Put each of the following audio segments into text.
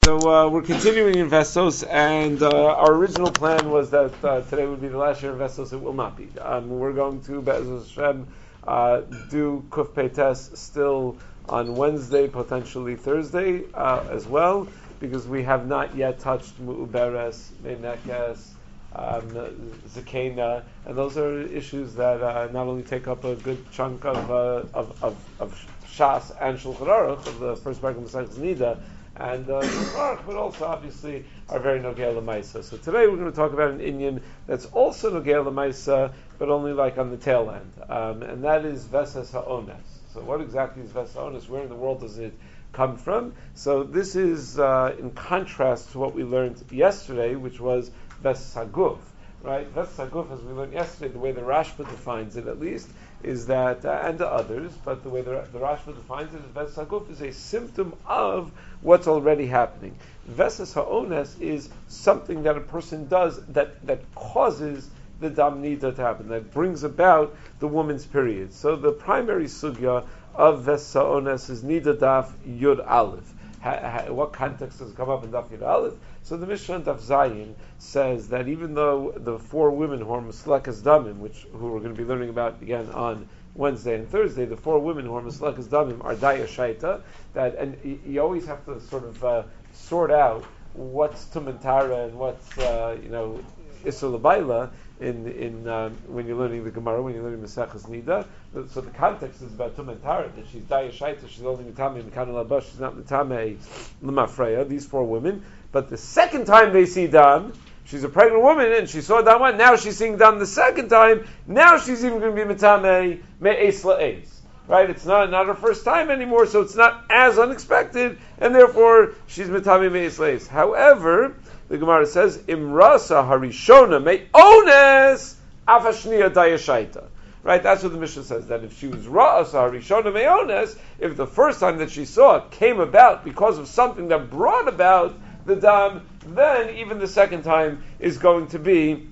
So we're continuing in Vestos, and our original plan was that today would be the last year of Vestos. It will not be. We're going to Be'ez Hashem do Kuf Peites still on Wednesday, potentially Thursday as well, because we have not yet touched Mu'uberes, Meinekes, Zakena, and those are issues that not only take up a good chunk of Shas and Shulchan Aruch of the first part of Masechtas Nida, and but also obviously are very Nogea L'Maisa. So today we're going to talk about an Inyan that's also Nogea L'Maisa, but only like on the tail end, and that is Vesas Ha'ones. So what exactly is Vesas Ha'ones? Where in the world does it come from? So this is in contrast to what we learned yesterday, which was Vesas Haguf. Right? Vesas Haguf, as we learned yesterday, the way the Rashba defines it at least, is that, and the others, but the way the Rashba defines it is Vesas Haguf is a symptom of what's already happening. Vesas Ha'ones is something that a person does that causes the Dam Nida to happen, that brings about the woman's period. So the primary sugya of Vesas Ha'ones is Nida Daf Yud Aleph. What context does it come up in Daf Yud Aleph? So the Mishnah in Daf Zayin says that even though the four women who are Muslekas Damim, who we're going to be learning about again on Wednesday and Thursday, the four women who are Muslekas Damim are Daya Shaita, and you always have to sort of sort out what's Tumantara and what's Isur L'Baila in when you're learning the Gemara, when you're learning Maseches Nida. So the context is about Tumantara, that she's Daya Shaita, she's only Mitame Mekan Labash, she's not Mitame L'Mafreya, these four women. But the second time they see Dam, she's a pregnant woman and she saw Dam one, now she's seeing Dam the second time, now she's even going to be Mitame Me'es La'es. Right? It's not her first time anymore, so it's not as unexpected, and therefore she's Mitame Me'es La'es. However, the Gemara says, Imrasa Harishona Me'ones Afashniya Dayashaita. Right? That's what the Mishnah says, that if she was Ra'asa Harishona Me'ones, if the first time that she saw it came about because of something that brought about the dam, then even the second time is going to be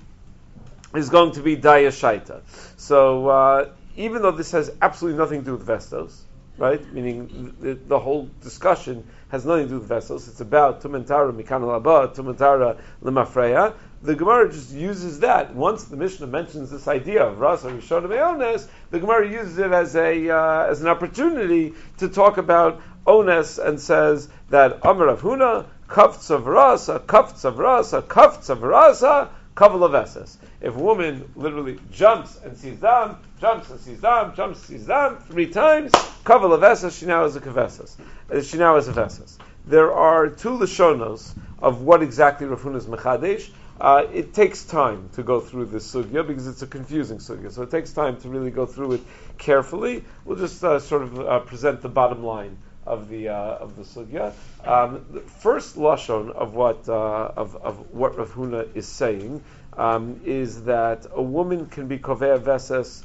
Daya Shaita. So even though this has absolutely nothing to do with Vestos, right? Meaning the whole discussion has nothing to do with Vestos. It's about Tumantara Mikan Laba, Tumantara Lemafreya. The Gemara just uses that. Once the Mishnah mentions this idea of Rasa Rishon Me'ones, the Gemara uses it as an opportunity to talk about Ones and says that Amar Rav Huna Kafts of Rasa, Kafts of Rasa, Kafts of Rasa, Kaval of Esses. If a woman literally jumps and sees Dam, jumps and sees Dam, jumps and sees Dam 3 times, Kaval of Esses, she now is a Kavesses. She now is a Vesses. There are 2 Lashonos of what exactly Rav Huna's Mechadesh. It takes time to go through this sugya because it's a confusing sugya. So it takes time to really go through it carefully. We'll just sort of present the bottom line of the sugya. The first lashon of what Rav Huna is saying is that a woman can be kovea veses,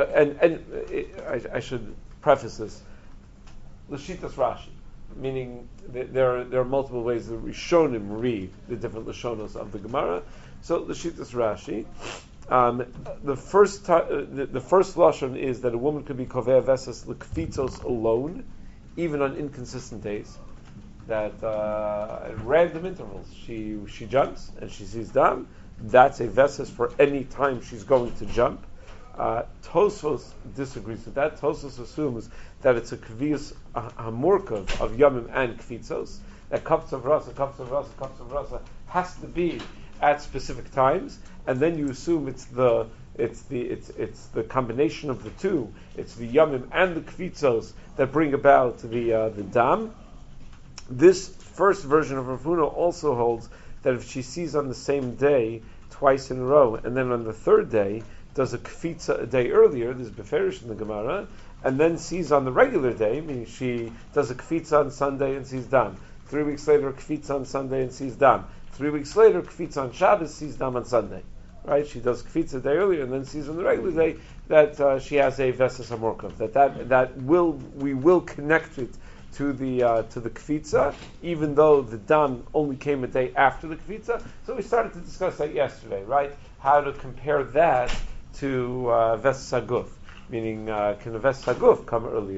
I should preface this. Lashitas Rashi, meaning there are multiple ways the Rishonim read the different lashonos of the Gemara. So Lashitas Rashi. The first lashon is that a woman could be kovea veses l'kfitzos alone, even on inconsistent days, that at random intervals she jumps and she sees Dam. That's a veses for any time she's going to jump. Tosfos disagrees with that. Tosfos assumes that it's a kvius hamurkav of yamim and kvitzos. That cups of rasa has to be at specific times, and then you assume it's the combination of the two. It's the yamim and the kvitzos that bring about the dam. This first version of Rav Huna also holds that if she sees on the same day twice in a row, and then on the third day does a kvitza a day earlier, there's beferish in the Gemara, and then sees on the regular day, meaning she does a kvitza on Sunday and sees dam. 3 weeks later, a kvitza on Sunday and sees dam. 3 weeks later, kvitza on Shabbos, sees dam on Sunday. Right? She does kvitza a day earlier and then sees on the regular day that she has a vesas hamorkav. We will connect it to the kvitza, even though the dam only came a day after the kvitza. So we started to discuss that yesterday, right? How to compare that to vesas haguf, meaning can a vesas haguf come earlier?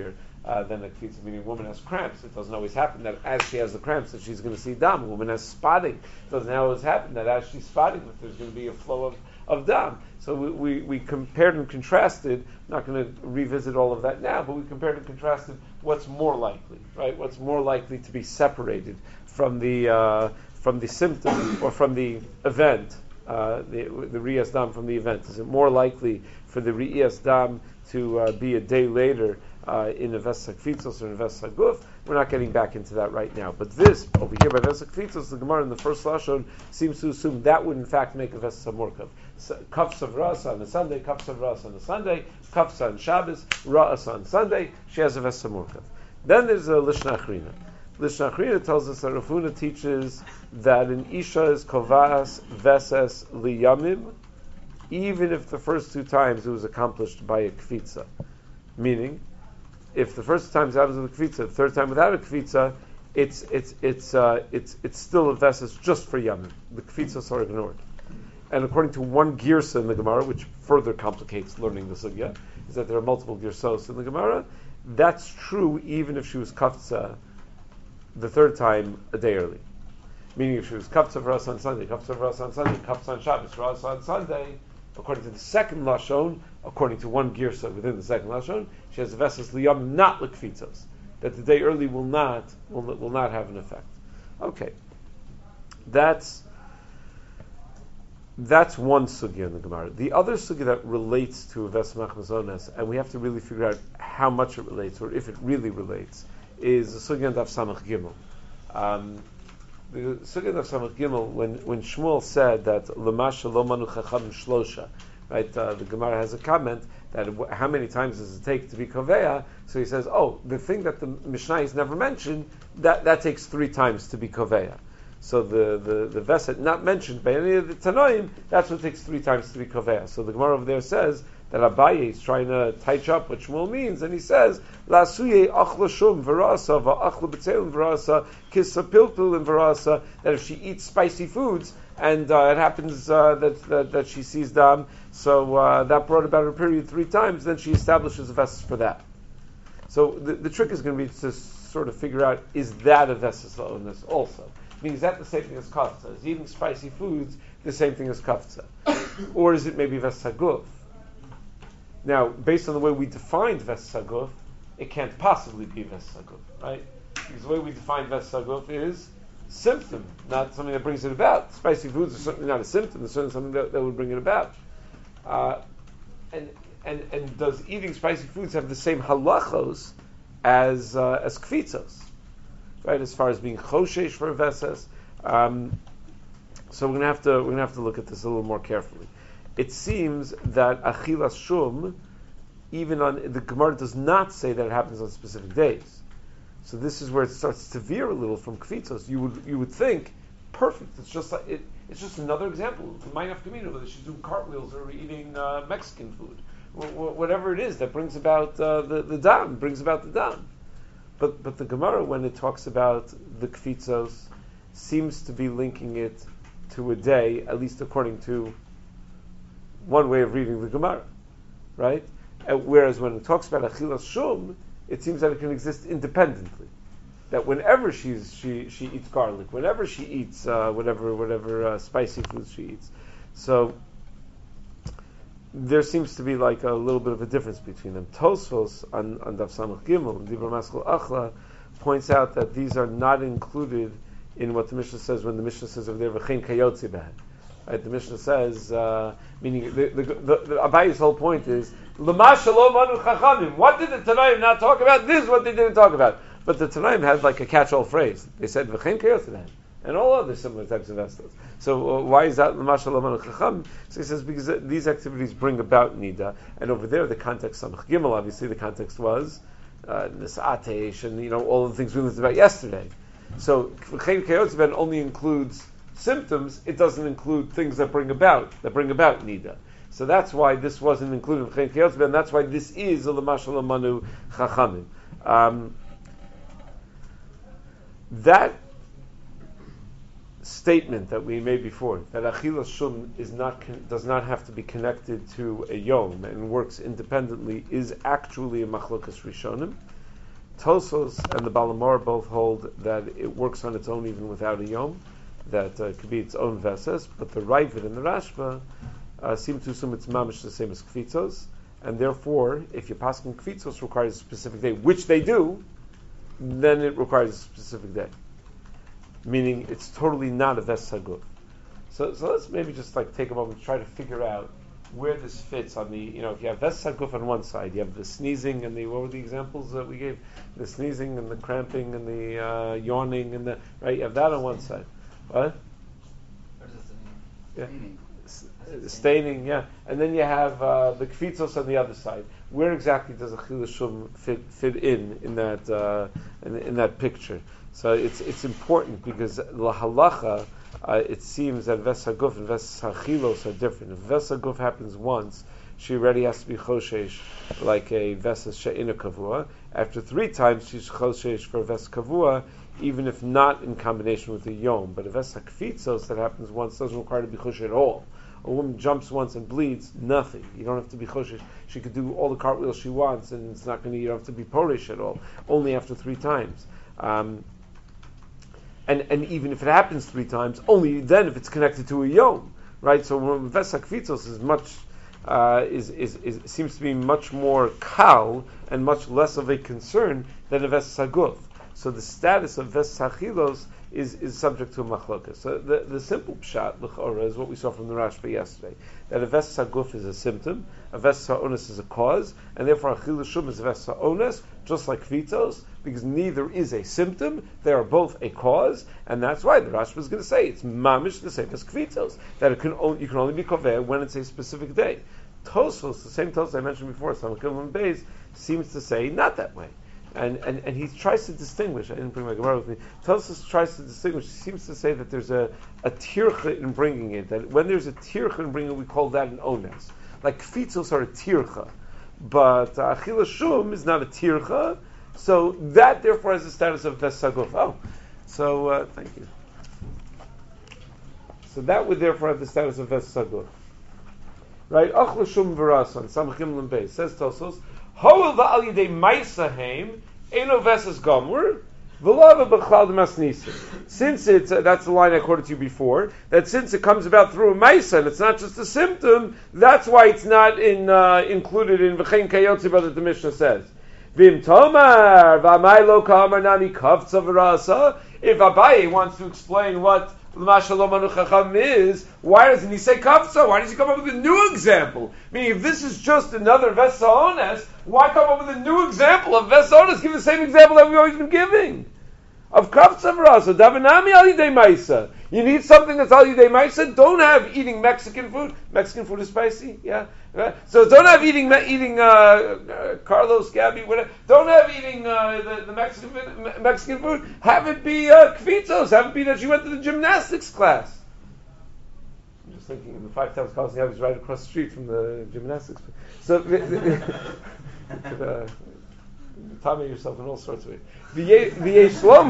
than a kfitza, meaning a woman has cramps. It doesn't always happen that as she has the cramps that she's going to see dam. A woman has spotting. It doesn't always happen that as she's spotting that there's going to be a flow of dam. So we compared and contrasted. I'm not going to revisit all of that now, but we compared and contrasted what's more likely, right? What's more likely to be separated from the symptom or from the event, the Riyas Dam from the event. Is it more likely for the Riyas Dam to be a day later in a Vesach Kfitzos or in a Vesach Guf? We're not getting back into that right now. But this, over here by Vesach Kfitzos, the Gemara in the first Lashon seems to assume that would in fact make a Vesach Morkav. Kafs of Rasa on the Sunday, Kafs of Rasa on the Sunday, Kafs on Shabbos, Ra'as on Sunday, she has a Vesach Morkav. Then there's a Lishna Achrina. Lishna Achrina tells us that Rav Huna teaches that an Isha is Kovas Veses Liyamim, even if the first two times it was accomplished by a Kfitza. Meaning, if the first two times it happens with a Kfitza, the third time without a Kfitza, it's still a Veses just for Yamim. The Kfitzas are ignored. And according to one Girsa in the Gemara, which further complicates learning the Sugya, is that there are multiple Girsos in the Gemara. That's true even if she was Kafza the third time a day early. Meaning if she was Kafza for us on Sunday, Kafza for us on Sunday, Kafza on Shabbos for us on Sunday, according to the second Lashon, according to one Girsa within the second Lashon, she has a Vesas Liyam, not L'Kfitzos. That the day early will not have an effect. Okay. That's one sugya in the Gemara. The other sugya that relates to Vesmach Mazonas, and we have to really figure out how much it relates, or if it really relates, is the sugya of Samach Gimel. The sugya of Samach Gimel, when Shmuel said that L'masha lo manu chacham shlosha, right? The Gemara has a comment that how many times does it take to be koveya? So he says, the thing that the Mishnah has never mentioned, that takes 3 times to be koveya. So the Veset not mentioned by any of the Tanoim, that's what takes 3 times to be Koveya. So the Gemara over there says that Abaye is trying to touch up what Shmuel means, and he says, La'asuye achla shum v'rasa v'achla b'tzelim v'rasa kisa pilpil and v'rasa, that if she eats spicy foods, and it happens that she sees dam, so that brought about her period 3 times, then she establishes a Veset for that. So the trick is going to be to sort of figure out, is that a Veset in this also? Means that the same thing as kafza? Is eating spicy foods the same thing as kafza? Or is it maybe vesaguf? Now, based on the way we defined vesaguf, it can't possibly be vesaguf, right? Because the way we define vesaguf is symptom, not something that brings it about. Spicy foods are certainly not a symptom, it's certainly something that would bring it about. And does eating spicy foods have the same halachos as kfitzos? Right, as far as being choshesh for a veses, so we're gonna have to look at this a little more carefully. It seems that achilas shum, even on the Gemara does not say that it happens on specific days. So this is where it starts to veer a little from kfitzos. You would think perfect. It's just like it's just another example. Minaf Kamino, whether she's doing cartwheels or eating Mexican food, whatever it is that brings about the dam, brings about the dam. But the Gemara, when it talks about the kfitzos, seems to be linking it to a day, at least according to one way of reading the Gemara, right? Whereas when it talks about achilas shum, it seems that it can exist independently. That whenever she eats garlic, whenever she eats whatever spicy foods she eats, so there seems to be like a little bit of a difference between them. Tosfos on Daf Samach Gimel and Dibra Maskal Achla points out that these are not included in what the Mishnah says when the Mishnah says over there v'chein kayotzi b'hen. Right, the Mishnah says, meaning the Abaye's whole point is l'ma shalom manu chachamim. What did the Tanaim not talk about? This is what they didn't talk about. But the Tanaim had like a catch-all phrase. They said v'chein kayotzi b'hen. And all other similar types of vestas. So why is that l'mashal amanu chacham? So he says because these activities bring about nida, and over there the context samach gimel. Obviously, the context was nisatesh and all the things we learned about yesterday. So v'chein kayotz ben only includes symptoms; it doesn't include things that bring about nida. So that's why this wasn't included v'chein kayotz ben. That's why this is a l'mashal amanu chachamim. That statement that we made before, that achilas shum does not have to be connected to a yom and works independently, is actually a machlokas rishonim. Tosos and the Balamor both hold that it works on its own even without a yom, that could be its own veses, but the Ravid and the Rashba seem to assume it's mamish the same as kvitzos, and therefore, if your paskin kvitzos requires a specific day, which they do, then it requires a specific day. Meaning, it's totally not a ves saguf. So let's maybe just take a moment to try to figure out where this fits on the, if you have ves saguf on one side, you have the sneezing and what were the examples that we gave? The sneezing and the cramping and the yawning and right? You have that on one side. What? Yeah. Staining, yeah. And then you have the kvitzos on the other side. Where exactly does a chilul shum fit in that picture? So it's important because la halacha, it seems that ves haguf and ves hachilos are different. If ves haguf happens once, she already has to be choshesh like a ves she'ina kavua. After 3 times, she's choshesh for ves kavua, even if not in combination with the yom. But a ves hakvitzos that happens once doesn't require to be choshesh at all. A woman jumps once and bleeds, nothing. You don't have to be choshesh. She could do all the cartwheels she wants, and it's not going to. You don't have to be porish at all. Only after 3 times. And even if it happens 3 times, only then if it's connected to a yom, right? So ves hakvitzos is much seems to be much more kal and much less of a concern than a ves saguf. So the status of ves hachilos is subject to a machlokas. So the simple pshat l'chora is what we saw from the Rashba yesterday, that a ves saguf is a symptom, a ves ha'ones is a cause, and therefore a chilul shum is a ves ha'ones, just like kvitzos, because neither is a symptom, they are both a cause, and that's why the Rashba is going to say it's mamish the same as kvitzos, that you can only be koveh when it's a specific day. Tosfos, the same Tosfos I mentioned before, Samachim and Beis, seems to say not that way. And he tries to distinguish. I didn't bring my Gemara with me. Tosfos tries to distinguish. He seems to say that there's a tircha in bringing it. That when there's a tircha in bringing it, we call that an ones. Like kvitzos are a tircha, but achila shum is not a tircha. So that therefore has the status of ves saguf. Oh, so thank you. So that would therefore have the status of ves saguf. Right? Achla shum v'rasan. Samachim l'mbeis says Tosfos. Hoel va'al yidei ma'isa heim eno vesas gomur v'lava b'chlal d'masnisa. Since it's that's the line I quoted to you before, that since it comes about through a ma'isa and it's not just a symptom, that's why it's not included in v'chein kayotzi, but that the Mishnah says. V'im tomar v'amai lo kamar nami kavtza v'rasa. If Abaye wants to explain what L'mashal Manu Chacham is, why doesn't he say kavtza? Why does he come up with a new example? Meaning, if this is just another ves ha'ones, why come up with a new example of ves ha'ones? Give the same example that we've always been giving. Of kavtza v'rasa, davanami al yidei ma'isa. You need something that's al yidei ma'isa. Don't have eating Mexican food. Mexican food is spicy, yeah. So don't have eating Carlos, Gabby, whatever. Don't have eating the Mexican food. Have it be kvitzos. Have it be that you went to the gymnastics class. I'm just thinking the 5,000 calls is right across the street from the gymnastics. So timing yourself in all sorts of ways. V'yesh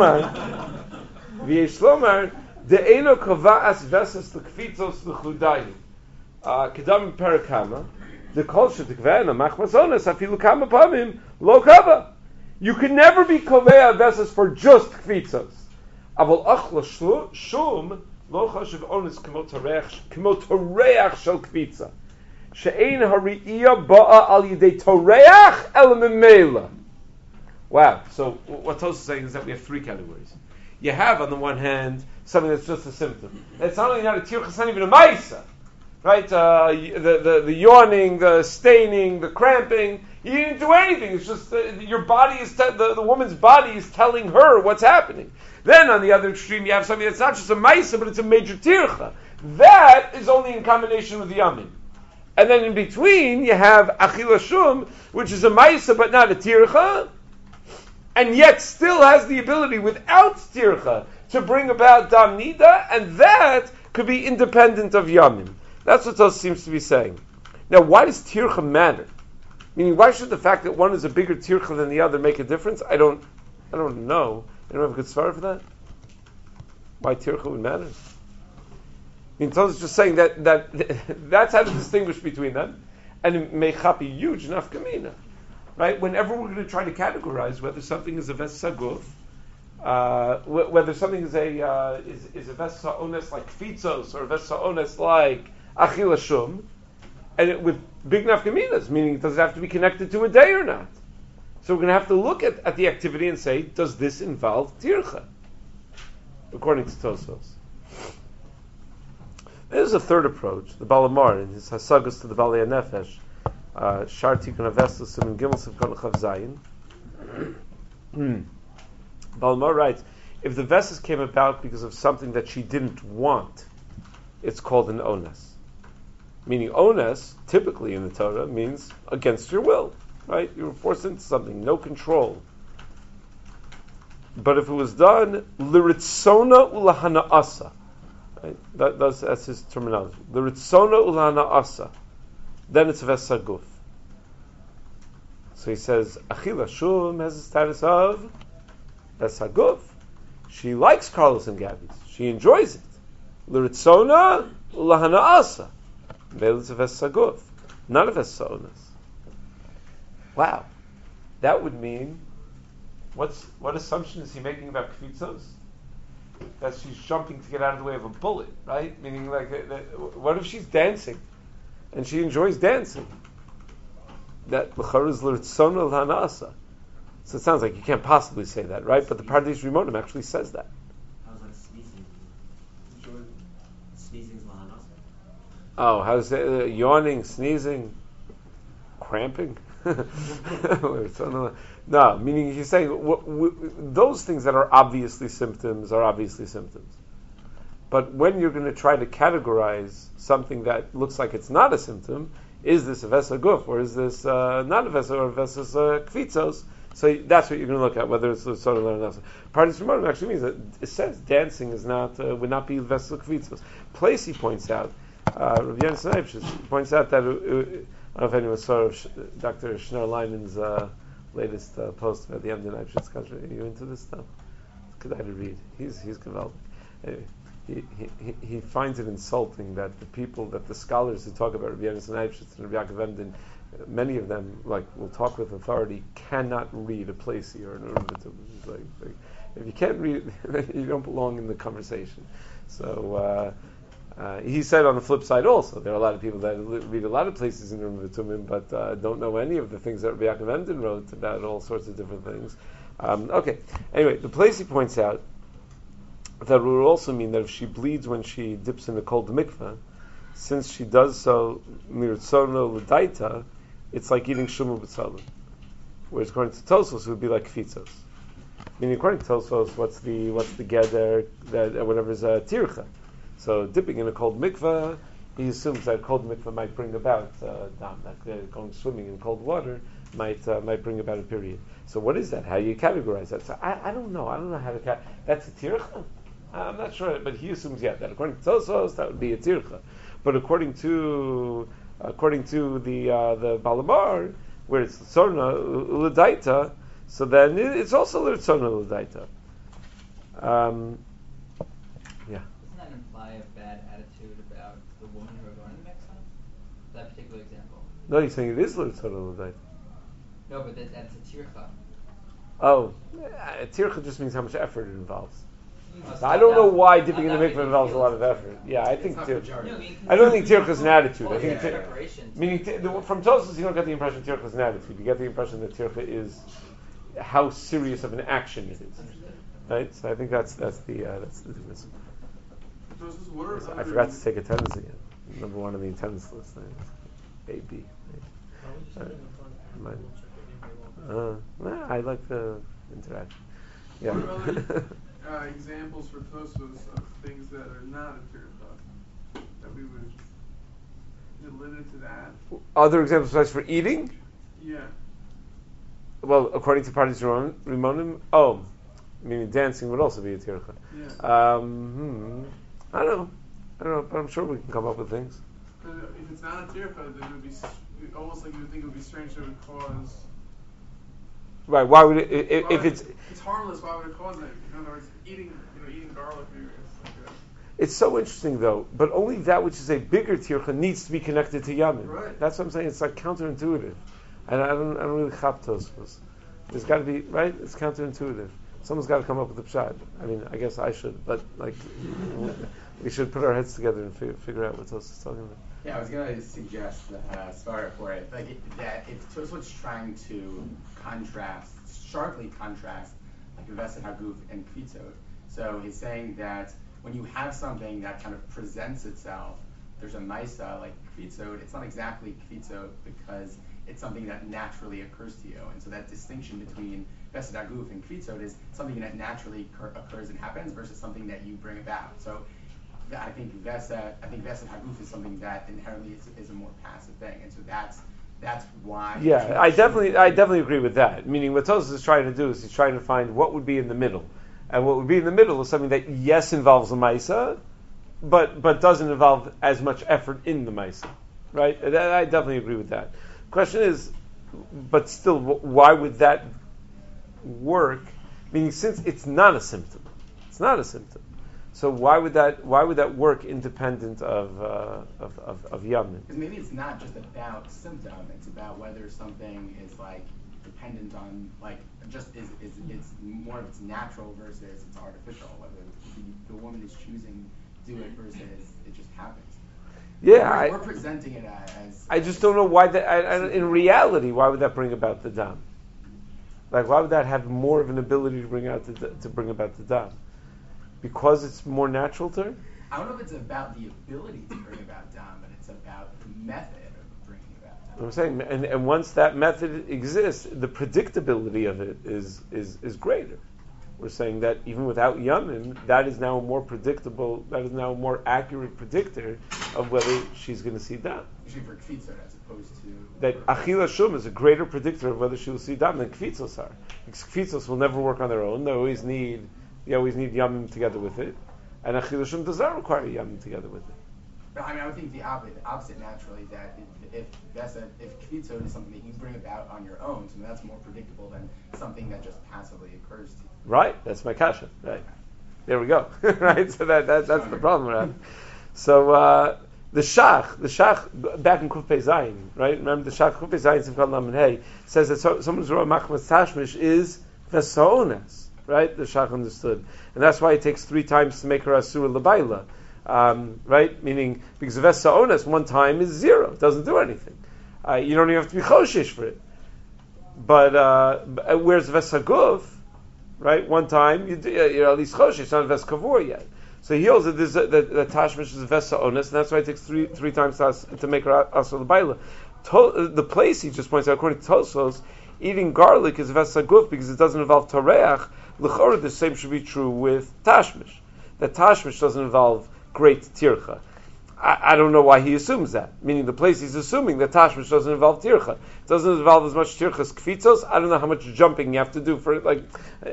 lomar de'eno kava'as vesas l'kvitzos l'chudayu. Kedam perakama, the culture tekve'ena machmasones afilu kama pamim lo kava. You can never be kovea vesas for just kvitzos. Aval achla shum lo chashiv ones kemo toreach shel kvitza. She'ein hari'iyah ba'a al yidei toreach el memela. Wow. So what Tosfos is saying is that we have 3 categories. You have on the one hand something that's just a symptom. It's not only not a tircha, it's not even a ma'isa. Right, the yawning, the staining, the cramping. You didn't do anything. It's just your body is the woman's body is telling her what's happening. Then on the other extreme, you have something that's not just a ma'isa, but it's a major tircha. That is only in combination with the yamin. And then in between, you have achila shum, which is a ma'isa but not a tircha, and yet still has the ability without tircha to bring about dam nida, and that could be independent of yamin. That's what Tosfos seems to be saying. Now, why does tircha matter? Meaning, why should the fact that one is a bigger tircha than the other make a difference? I don't know. I don't have a good svara for that. Why tircha would matter? I mean, Tosfos is just saying that's how to distinguish between them, and it may chap a huge nafkamina. right? Whenever we're going to try to categorize whether something is a ves saguf, whether something is a ves sa'ones like tfitzos or a ves sa'ones like achila shum, and with big nafkaminas, meaning does it have to be connected to a day or not? So we're going to have to look at the activity and say, does this involve tircha? According to Tosfos. There's a third approach, the Balamar, in his Hasagas to the Balei Nefesh, Shar Tikun Avestus Siman Gimel Sivkon Chav Zayin. Balamar writes, if the Vesses came about because of something that she didn't want, it's called an ones. Meaning ones, typically in the Torah, means against your will. Right? You were forced into something, no control. But if it was done, l'ritzona ulahana asa, right? That's his terminology. L'ritzona ulahana asa, then it's ves saguf. So he says, achila shum has the status of ves saguf. She likes Carlos and Gabby's. She enjoys it. L'ritzona ulahana asa, then it's a ves saguf, not a ves saonas. Wow, that would mean, what assumption is he making about kvitzos? That she's jumping to get out of the way of a bullet, right? Meaning, what if she's dancing, and she enjoys dancing? That l'chara is l'ritzona l'hanasa. So it sounds like you can't possibly say that, right? But the Pardes Rimonim actually says that. How's like sneezing? Sneezing is l'hanasa. Oh, how's it, yawning, sneezing, cramping? No, meaning he's saying those things that are obviously symptoms are obviously symptoms. But when you're going to try to categorize something that looks like it's not a symptom, is this a vesa guf or is this not a vesa or a vesa kvitzos? So that's what you're going to look at, whether it's the sort of or not. Pardes Rimonim actually means that it says dancing is not would not be vesa kvitzos. Placey points out, Rav Yonasan Eibschitz points out that. I don't know if anyone saw Dr. Schneur Leinen's latest post about the Emden Eibschitz country. Are you into this stuff? It's good to read. He's gewaldig. He finds it insulting that the scholars who talk about Rav Yonasan Eibschitz and Rav Yaakov Emden, many of them, will talk with authority, cannot read a Placey or an Urvatum. Like, if you can't read it, you don't belong in the conversation. So, he said on the flip side also, there are a lot of people that read a lot of places in Urim V'Tumim, but don't know any of the things that Rabbi Yaakov Emden wrote about all sorts of different things. Okay, anyway, the Placey points out that it would also mean that if she bleeds when she dips in the cold mikveh, since she does so miritzono l'daita, it's like eating shumu b'tzalim. Whereas according to Tosfos, it would be like kfitzos. Meaning according to Tosfos, what's the geder that whatever is a tircha. So dipping in a cold mikveh, he assumes that cold mikveh might bring about dam. That going swimming in cold water might bring about a period. So what is that? How do you categorize that? So I don't know. I don't know how to categorize. That's a tircha? I'm not sure, but he assumes that according to Tosfos that would be a tircha. But according to the Balamar, where it's tzorna l'daita, so then it's also tzorna l'daita. Yeah. Doesn't that imply a bad attitude about the woman who are going to the mikvah? That particular example. No, he's saying it is l'tzorna l'daita. No, but that's a tircha. Oh, a tircha just means how much effort it involves. I don't know why dipping in the mikveh involves a lot of effort. Yeah, I think tircha. I don't think tircha is an attitude. I think meaning from Tosfos you don't get the impression tircha is an attitude. You get the impression that tircha is how serious of an action it is. Right? So I think that's the difference. I forgot to take attendance again. Number one on the attendance list. A B. I like the interaction. Yeah. Examples for Tosfos of things that are not a tircha that we would is it limited to that? Other examples besides for eating? Yeah. Well, according to Pardes Rimonim, meaning dancing would also be a tircha. Yeah. I don't know, but I'm sure we can come up with things. But if it's not a tircha, then it would be almost like you would think it would be strange that it would cause. Right? Why would it? If it's harmless, why would it cause that? In other words, eating garlic. It's so interesting though, but only that which is a bigger tircha needs to be connected to yamin. Right. That's what I'm saying. It's like counterintuitive. And I don't really chap Tosfos. There's got to be, right? It's counterintuitive. Someone's got to come up with a pshat. I mean, I guess I should, but like, we should put our heads together and figure out what Tosfos is talking about. Yeah, I was going to suggest, sorry for it, that if Tosfos trying to sharply contrast, like Vesed Haguf and Kvitzot. So he's saying that when you have something that kind of presents itself, there's a Maisa, like Kvitzot, it's not exactly Kvitzot because it's something that naturally occurs to you. And so that distinction between Vesed Haguf and Kvitzot is something that naturally occurs and happens versus something that you bring about. So I think Vesed Haguf is something that inherently is a more passive thing. And so that's why. Yeah, I definitely agree with that. Meaning what Tosfos is trying to do is he's trying to find what would be in the middle. And what would be in the middle is something that, yes, involves a Maisa, but doesn't involve as much effort in the Maisa. Right? I definitely agree with that. Question is, but still, why would that work? Meaning, since it's not a symptom. So why would that work independent of Yamin? Because maybe it's not just about symptom; it's about whether something is like dependent on like just is it's more of its natural versus it's artificial. Whether the woman is choosing to do it versus it just happens. Yeah, we're presenting it as. I just don't know why that. In reality, why would that bring about the dam? Like, why would that have more of an ability to bring about the dam? Because it's more natural to her? I don't know if it's about the ability to bring about dam, but it's about the method of bringing about dam. I'm saying, and once that method exists, the predictability of it is greater. We're saying that even without yamin, that is now a more predictable, that is now a more accurate predictor of whether she's going to see dam. Usually for kvitzot as opposed to... That achila shum is a greater predictor of whether she will see dam than kvitzos are. Because kvitzos will never work on their own. They always need yamin together with it. And achila shum does not require yamin together with it. But I would think the opposite naturally, that if kvitzot is something that you bring about on your own, so that's more predictable than something that just passively occurs to you. Right, that's my kasha. Right, there we go. Right, so that's the problem, right? So the shach back in Kuf Pei Zayin, right? Remember the shach Kuf Pei Zayin Simchat Lamed Hey says that someone's roa machmas tashmish is vesaones, right? The shach understood, and that's why it takes 3 times to make her asura lebaila. Right? Meaning, because Vesa Ones, one time is 0. It doesn't do anything. You don't even have to be choshish for it. But whereas Vesa Guf, right? One time, you're at least choshish, it's not Vesa Kavur yet. So he holds that the Tashmish is Vesa Ones, and that's why it takes three times to make her Asur L'Baila. The place, he just points out, according to Tosfos, eating garlic is Vesa Guf because it doesn't involve Toreach. L'chorah, the same should be true with Tashmish. That Tashmish doesn't involve great tircha. I don't know why he assumes that. Meaning the place he's assuming that tashmish doesn't involve tircha. It doesn't involve as much tircha as kvitzos. I don't know how much jumping you have to do for it. Like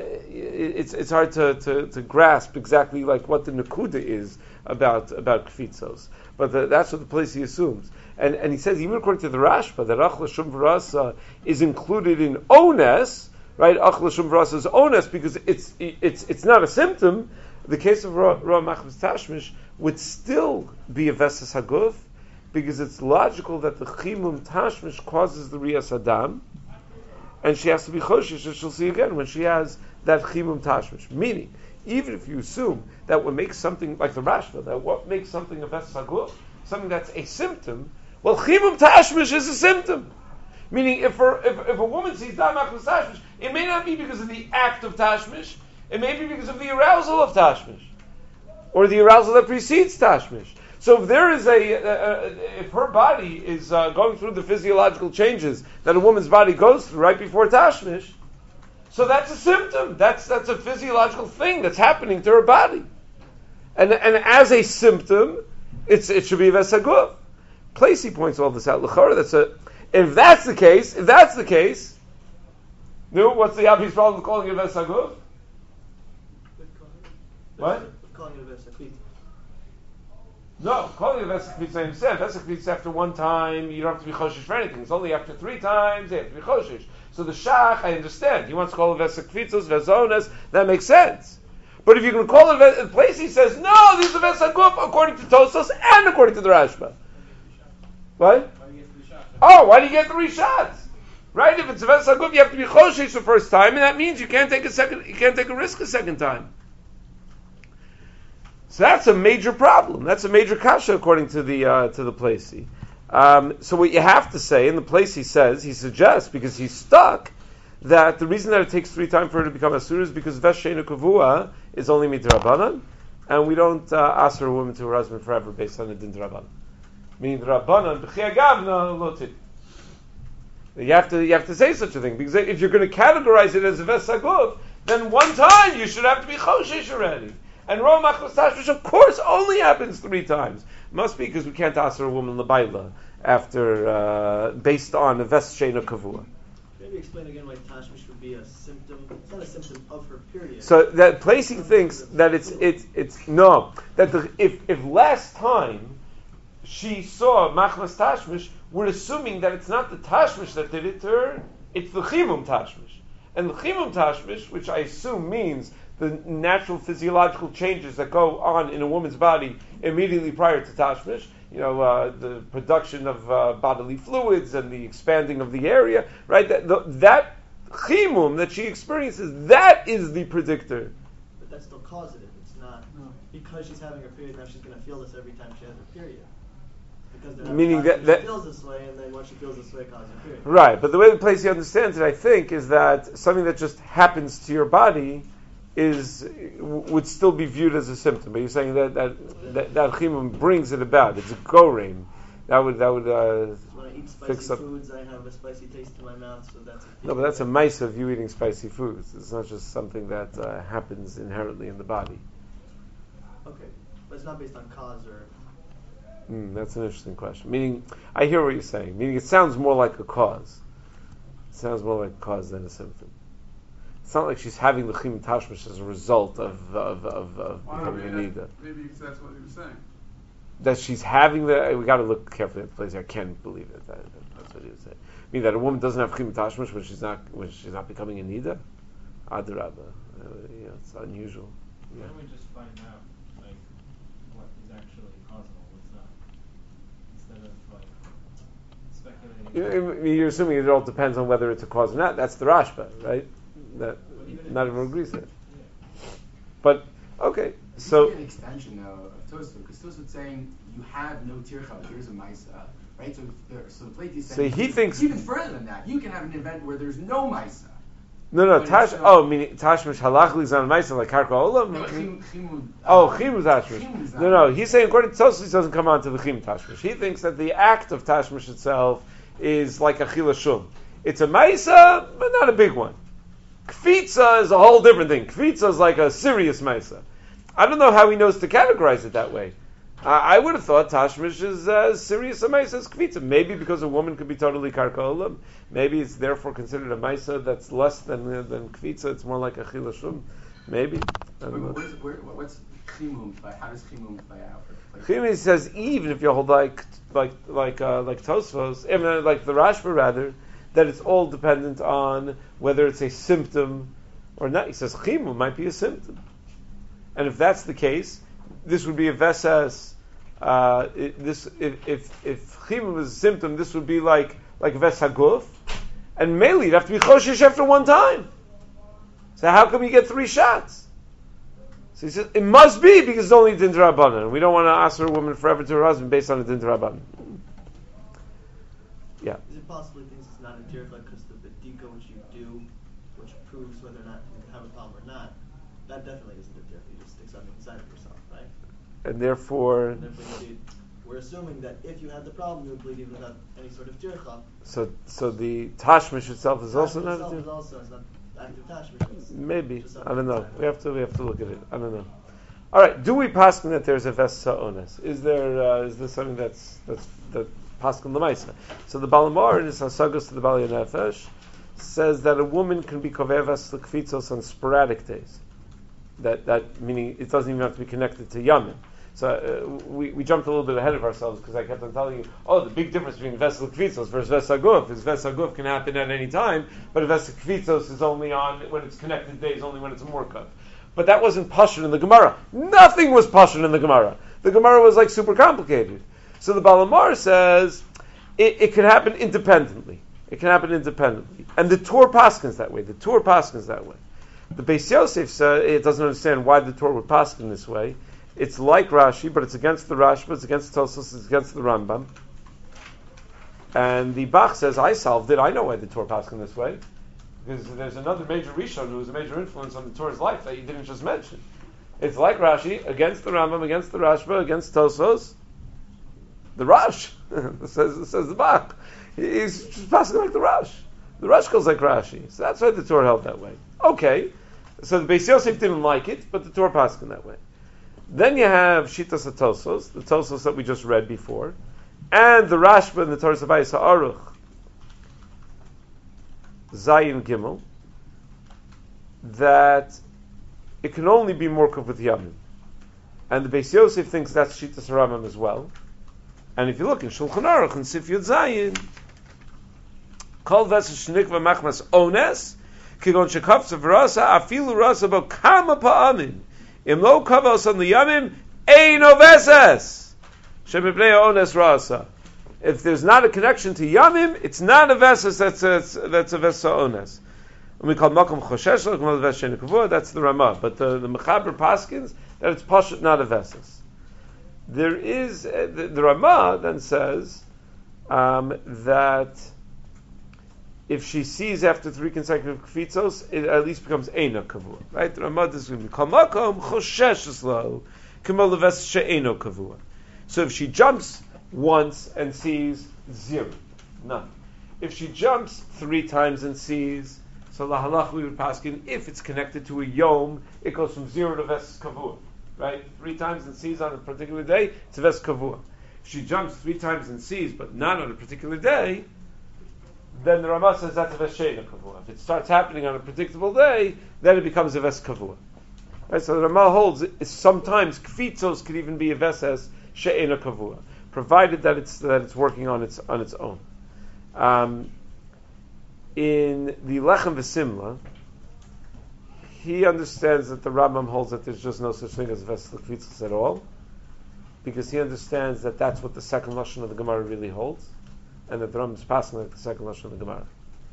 it's hard to grasp exactly like what the nakuda is about kvitzos. But that's what the place he assumes. And he says even according to the Rashba that achla shum v'rasa is included in ones. Right, achla shum v'rasa is ones because it's not a symptom. The case of Ra Machmas Tashmish would still be a Vesas Haguf because it's logical that the Chimum Tashmish causes the Riyas Adam and she has to be Choshish, as she'll see again when she has that Chimum Tashmish. Meaning, even if you assume that what makes something, like the Rashba, that what makes something a Vesas Haguf, something that's a symptom, well, Chimum Tashmish is a symptom. Meaning, if a woman sees Da Machmas Tashmish, it may not be because of the act of Tashmish, it may be because of the arousal of Tashmish, or the arousal that precedes Tashmish. So if there is if her body is going through the physiological changes that a woman's body goes through right before Tashmish, so that's a symptom. That's a physiological thing that's happening to her body, and as a symptom, it should be Vesaguf. Placey points all this out. L'chora, if that's the case, what's the obvious problem with calling it Vesaguf? What? Calling it a Vesakvit. No, calling it a Vesakvit, I understand. Vesakvit after one time, you don't have to be choshish for anything. It's only after 3 times, you have to be choshish. So the shach, I understand. He wants to call it Vesakvitos, Vezonas, that makes sense. But if you're going to call it a place, he says, no, this is a Vesakuf according to Tosfos and according to the Rashba. What? Why do you get 3 shots? Right? If it's a ves haguf, you have to be choshesh the first time, and that means you can't take a risk a second time. So that's a major problem. That's a major kasha according to the Placey. So what you have to say, and the Placey says, he suggests, because he's stuck, that the reason that it takes 3 times for her to become asur is because ves she'eino kavua is only midrabanan, and we don't ask a woman to her husband forever based on the din drabanan. Meaning drabanan b'chia gavna lotit. You have to say such a thing, because if you're going to categorize it as a ves haguf, then one time you should have to be choshesh already. And Rov Machmas Tashmish, of course, only happens 3 times. Must be because we can't ask a woman l'bayla after based on a ves she'eino kavua. Maybe explain again why Tashmish would be a symptom. It's not a symptom of her period. So that Placing thinks that it's no, that if last time she saw Machmas Tashmish, we're assuming that it's not the Tashmish that did it to her, it's the Chimum Tashmish. And the Chimum Tashmish, which I assume means the natural physiological changes that go on in a woman's body immediately prior to Tashmish, the production of bodily fluids and the expanding of the area, right? That chimum that she experiences, that is the predictor. But that's still causative. It's not because she's having her period, now she's going to feel this every time she has her period. Because meaning that she feels this way, and then once she feels this way, it causes her period. Right, but the way the Placey understands it, I think, is that something that just happens to your body would still be viewed as a symptom. But you're saying that chimum brings it about. It's a goreim. That would when I eat spicy foods, I have a spicy taste in my mouth, so that's no, but that's a mice of you eating spicy foods. It's not just something that happens inherently in the body. Okay, but it's not based on cause or. That's an interesting question. Meaning, I hear what you're saying. Meaning, it sounds more like a cause. It sounds more like a cause than a symptom. It's not like she's having the chimum tashmish as a result of becoming a nida. Maybe because that's what he was saying. That she's having we got to look carefully at the place. I can't believe it. That's what he was saying. I mean that a woman doesn't have chimum tashmish when she's not becoming a nida. Adrabah, it's unusual. Why don't we just find out what is actually causal, what's not, instead of speculating. You're assuming it all depends on whether it's a cause or not. That's the Rashba, right? That not everyone agrees with it. But okay, so an extension though of Tosfot, because Tosfot saying you have no tircha, but there is a ma'isa, right? So the Placey is saying he thinks even further than that. You can have an event where there's no ma'isa. No, meaning Tashmish halachli zan ma'isa like Karka Olam. Chimum Tashmish. No, he's saying according to Tosfos, he doesn't come on to the Chimum Tashmish. He thinks that the act of Tashmish itself is like a chila shum. It's a ma'isa, but not a big one. Kvitza is a whole different thing. Kvitza is like a serious ma'isa. I don't know how he knows to categorize it that way. I would have thought Tashmish is as serious a ma'isa as Kvitza. Maybe because a woman could be totally karka olam. Maybe it's therefore considered a ma'isa that's less than Kvitza. It's more like a chila shum. Maybe. What's chimum play? How does chimum play out? Chimum says even if you hold like Tosfos, even like the Rashba rather, that it's all dependent on whether it's a symptom or not. He says chimum might be a symptom, and if that's the case, this would be a vesas. If chimum is a symptom, this would be like ves haguf, and mainly you'd have to be choshesh after one time. So how come you get 3 shots? So he says it must be because it's only din d'Rabbanan. We don't want to ask a woman forever to her husband based on a din d'Rabbanan. Yeah. Is it possible he thinks it's not a tircha because the bedika which you do, which proves whether or not you have a problem or not, that definitely isn't a tircha. You just stick something inside of yourself, right? And therefore we're assuming that if you had the problem, you would bleed even without any sort of tircha. So the tashmish itself is also not a tircha? It's not active tashmish. Maybe. I don't know. We have to look at it. I don't know. All right. Do we paskin that there's a vesa ones? Is there something that paskin l'maisa? So the Balamar in his Hasagas to the Bali Nefesh says that a woman can be kovevas l'kfitzos on sporadic days. That meaning it doesn't even have to be connected to yamin. So we jumped a little bit ahead of ourselves because I kept on telling you, the big difference between Vesel Kvitzos versus Vesaguf is Vesaguf can happen at any time, but Vesel Kvitzos is only on when it's connected days, only when it's a Morkav. But that wasn't Pashut in the Gemara. Nothing was Pashut in the Gemara. The Gemara was like super complicated. So the Balamar says it can happen independently. It can happen independently. And the Torah paskins that way. The Beis Yosef it doesn't understand why the Torah would paskin this way. It's like Rashi, but it's against the Rashba, it's against Tosfos, it's against the Rambam. And the Bach says, I solved it. I know why the Torah paskin this way. Because there's another major Rishon who was a major influence on the Torah's life that you didn't just mention. It's like Rashi, against the Rambam, against the Rashba, against Tosfos. The Rash, says the Bach. He's just passing like the Rash. The Rash goes like Rashi. So that's why the Torah held that way. Okay. So the Beis Yosef didn't like it, but the Torah passed in that way. Then you have Shitas HaTosos, the Tosos that we just read before, and the Rashba and the Torah Sabayis HaAruch, Zayin Gimel, that it can only be Morkav with Yamim. And the Beis Yosef thinks that's Shitas HaRambam as well. And if you look in Shulchan Aruch and Sif Yud Zayin, Kol Vesas Shnikva Machmas Ones, Kigon Shekafsa V'rasa, Afilu Rasa Bo Kama Pa'amin, Im Lo Kavos on the Yamim, Eino Vesas, Shemipnei Ones Rasa. If there's not a connection to Yamim, it's not a Vesas, that's a Vesa Ones. And we call Makom Choshesh, that's the Ramah. But the Mechaber Paskins, that it's Pashut, not a Vesas. There is the Ramah then says that if she sees after 3 consecutive kfitzos, it at least becomes Eina Kavua. Right? The Ramah is going to be Kamakom Choshesh Lo Kimal Leves She'eno Kavua. So if she jumps once and sees 0, none. If she jumps 3 times and sees, so the halach we would paskin, if it's connected to a yom, it goes from 0 to Ves Kavua. Right? 3 times and sees on a particular day, it's a Ves Kavua. If she jumps 3 times and sees, but not on a particular day, then the Ramah says that's a Ves She'ena Kavua. If it starts happening on a predictable day, then it becomes a Ves Kavua. Right? So the Ramah holds sometimes Kfitzos could even be a Ves She'ena Kavua, provided that it's working on its own. In the Lechem V'Simla, he understands that the Rambam holds that there's just no such thing as Vesel Kvitzos at all, because he understands that that's what the second Lashon of the Gemara really holds, and that the Rambam is passing like the second Lashon of the Gemara.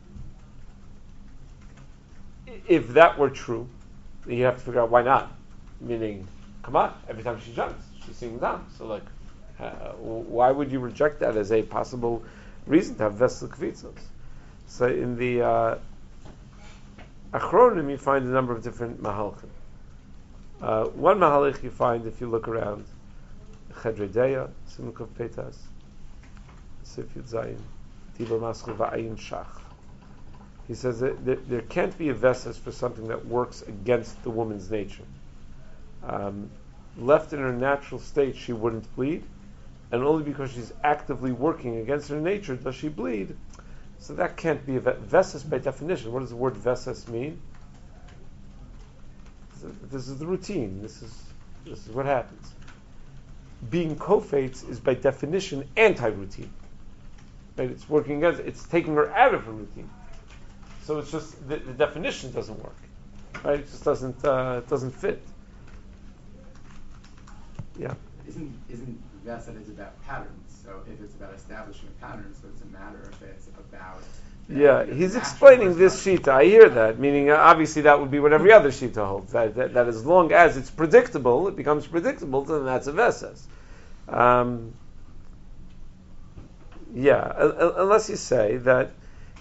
If that were true, then you have to figure out why not. Meaning, come on, every time she jumps, she's seeing down. So why would you reject that as a possible reason to have Vesel Kvitzos? So in the Achronim, you find a number of different mahalchim. One mahalich you find if you look around Chedrei Deya, Simukov Petas, Sif Yud Zayin, Tibur Maschel Va'ayin Shach. He says that there can't be a vesas for something that works against the woman's nature. Left in her natural state, she wouldn't bleed, and only because she's actively working against her nature does she bleed. So that can't be a vesas by definition. What does the word vesas mean? This is the routine. This is what happens. Being kofetz is by definition anti-routine. Right? It's working against. It's taking her out of her routine. So it's just the definition doesn't work. Right? It just doesn't fit. Yeah. Isn't Vesed is about patterns? So if it's about establishing a pattern, so it's a matter if it's about. Yeah, he's explaining this shita. I hear that, meaning obviously that would be what every other shita holds. That as long as it's predictable, it becomes predictable, then that's a vesas. Unless you say that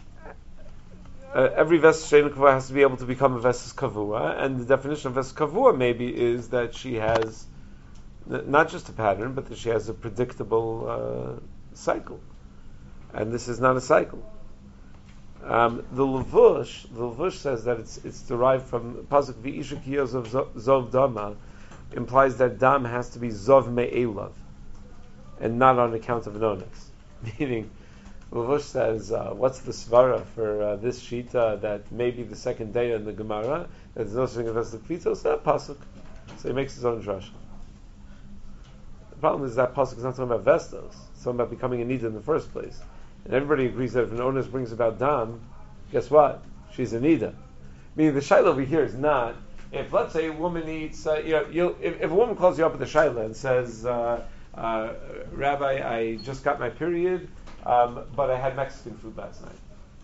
every vesas she'ena kavua has to be able to become a vesas kavua, and the definition of vesas kavua maybe is that she has not just a pattern, but that she has a predictable cycle, and this is not a cycle. The Levush says that it's derived from pasuk v'isha ki yozov zov dama, implies that dam has to be zov me'elav, and not on account of an onus. Meaning, Levush says, what's the svara for this shita that maybe the second day in the Gemara that there's no such thing as the kvitos? That pasuk. So he makes his own drasha. The problem is that pasuk is not talking about vestos; it's talking about becoming a nida in the first place. And everybody agrees that if an onus brings about dam, guess what? She's a nida. Meaning the shaila over here is not, if let's say a woman eats, if a woman calls you up at the shaila and says, Rabbi, I just got my period, but I had Mexican food last night.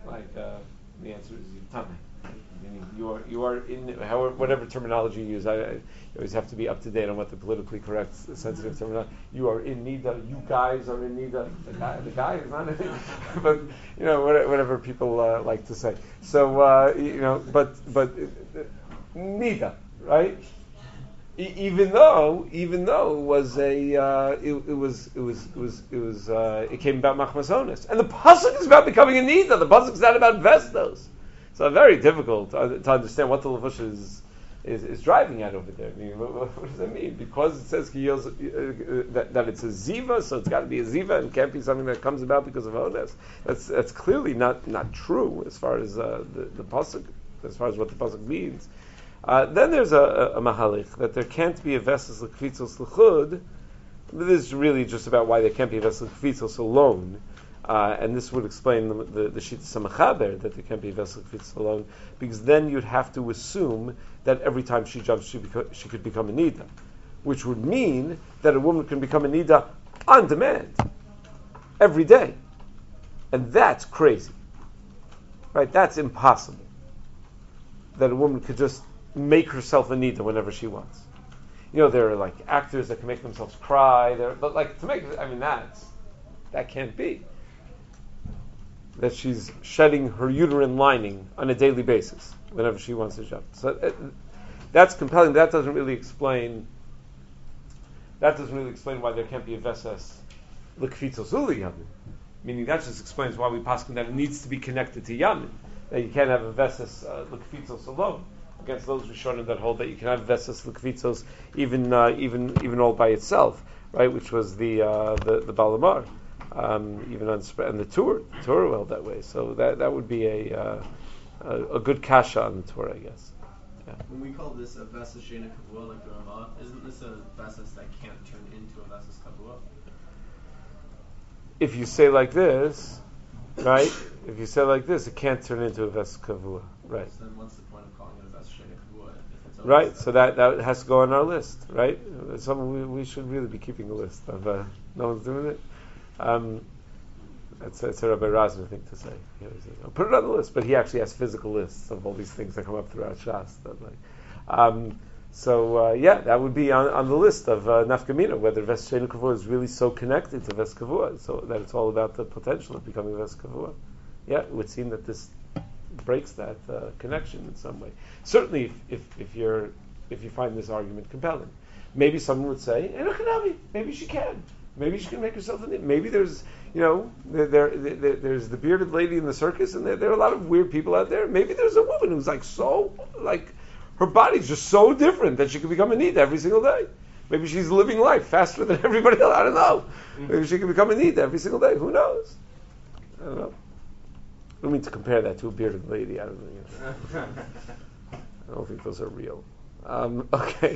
The answer is Yutame. Meaning you are in however whatever terminology you use. You always have to be up to date on what the politically correct, sensitive terminology. You are in Nida. You guys are in Nida. The guy is not in Nida. But whatever people like to say. So but Nida, right? Even though it was it came about machmasonis, and the pasuk is about becoming a nida. The pasuk is not about vestos, so very difficult to understand what the levush is driving at over there. I mean, what does that mean? Because it says that it's a ziva, so it's got to be a ziva, and can't be something that comes about because of ones. That's clearly not true as far as the pasuk, as far as what the pasuk means. Then there's a mahalich that there can't be a vessel l'kvitzos l'chud. This is really just about why there can't be a vessel l'kvitzos alone, and this would explain the shita samachaber that there can't be a vessel l'kvitzos alone, because then you'd have to assume that every time she jumps she could become a nida, which would mean that a woman can become a nida on demand every day, and that's crazy, right? That's impossible. That a woman could just make herself a nida whenever she wants. There are like actors that can make themselves cry. But that can't be. That she's shedding her uterine lining on a daily basis whenever she wants to jump. So that's compelling. That doesn't really explain why there can't be a vesas l'kvitzos uli yamin. Meaning that just explains why we paskin that it needs to be connected to yamin. That you can't have a vesas l'kvitzos alone. Against those Rishonim that hold that you can have vesas l'kvitzos even all by itself, right? Which was the Balamar, even on the Torah held that way. So that would be a good kasha on the Torah, I guess. Yeah. When we call this a vesas shena kavua like the Ramah, isn't this a vesas that can't turn into a vesas kavua? If you say like this, right? If you say like this, it can't turn into a vesas kavua, right? So then what's the point of calling it a vesas shena kavua if it's right? So that has to go on our list, right? Something we should really be keeping a list of. No one's doing it. That's a Rabbi Razner thing to say. Put it on the list, but he actually has physical lists of all these things that come up throughout Shas. That would be on the list of nafkamina, whether Ves Shena Kavua is really so connected to Ves Kavua, so that it's all about the potential of becoming Ves Kavua. Yeah, it would seem that this breaks that connection in some way. Certainly, if you find this argument compelling, maybe someone would say, maybe she can. Maybe she can make herself a. Maybe there's there's the bearded lady in the circus, and there are a lot of weird people out there. Maybe there's a woman who's her body's just so different that she can become a nida every single day. Maybe she's living life faster than everybody else. I don't know. Maybe she can become a nida every single day. Who knows? I don't know. I don't mean to compare that to a bearded lady. I don't know. I don't think those are real. Okay.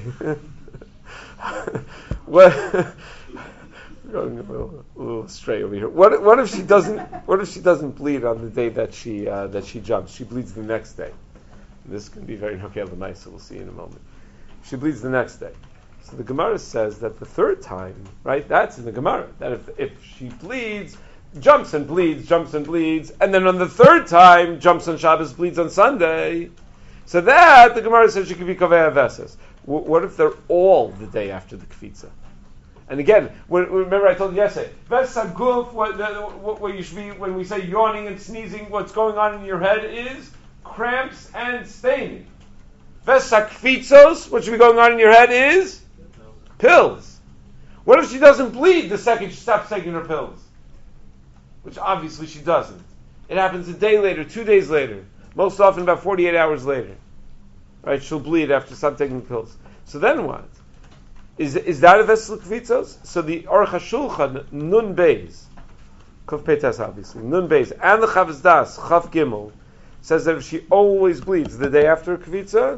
What? Going a little astray over here. What if she doesn't? What if she doesn't bleed on the day that she jumps? She bleeds the next day. This can be very okay. So we'll see in a moment. She bleeds the next day. So the Gemara says that the third time, right? That's in the Gemara. That if she bleeds, jumps and bleeds, and then on the third time jumps on Shabbos, bleeds on Sunday. So that the Gemara says she could be kaveh vesas. What if they're all the day after the kfitza? And again, remember I told you yesterday, Vesaguf, what you should be, when we say yawning and sneezing, what's going on in your head is cramps and staining. Vesakfitzos, what should be going on in your head is pills. What if she doesn't bleed the second she stops taking her pills? Which obviously she doesn't. It happens a day later, 2 days later, most often about 48 hours later. Right? She'll bleed after stop taking the pills. So then what? Is that a vessel kvitzos? So the Aruch HaShulchan Nun Beis, Kuf Peitas obviously, Nun Beis, and the Chavos Das Chav Gimel says that if she always bleeds the day after a kvitza,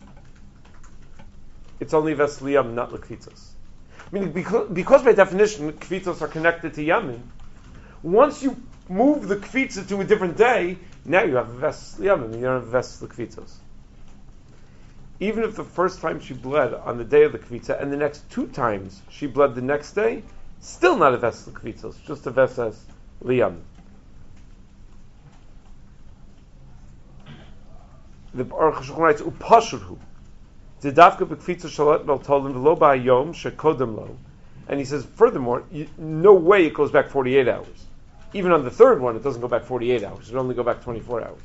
it's only vessel yam, not lekvitzos. Meaning because by definition kvitzos are connected to yamin, once you move the kvitza to a different day, now you have a vessel yamin, you don't have a vessel lekvitzos. Even if the first time she bled on the day of the kvitza, and the next 2 times she bled the next day, still not a vesel kvitzos, just a vesel liyam. the Aruch HaShulchan writes, Upashurhu. Didavka b'kfitza shalat mel tolim v'lo ba'ayom shekodem lo. And he says, furthermore, no way it goes back 48 hours. Even on the third one, it doesn't go back 48 hours. It only go back 24 hours.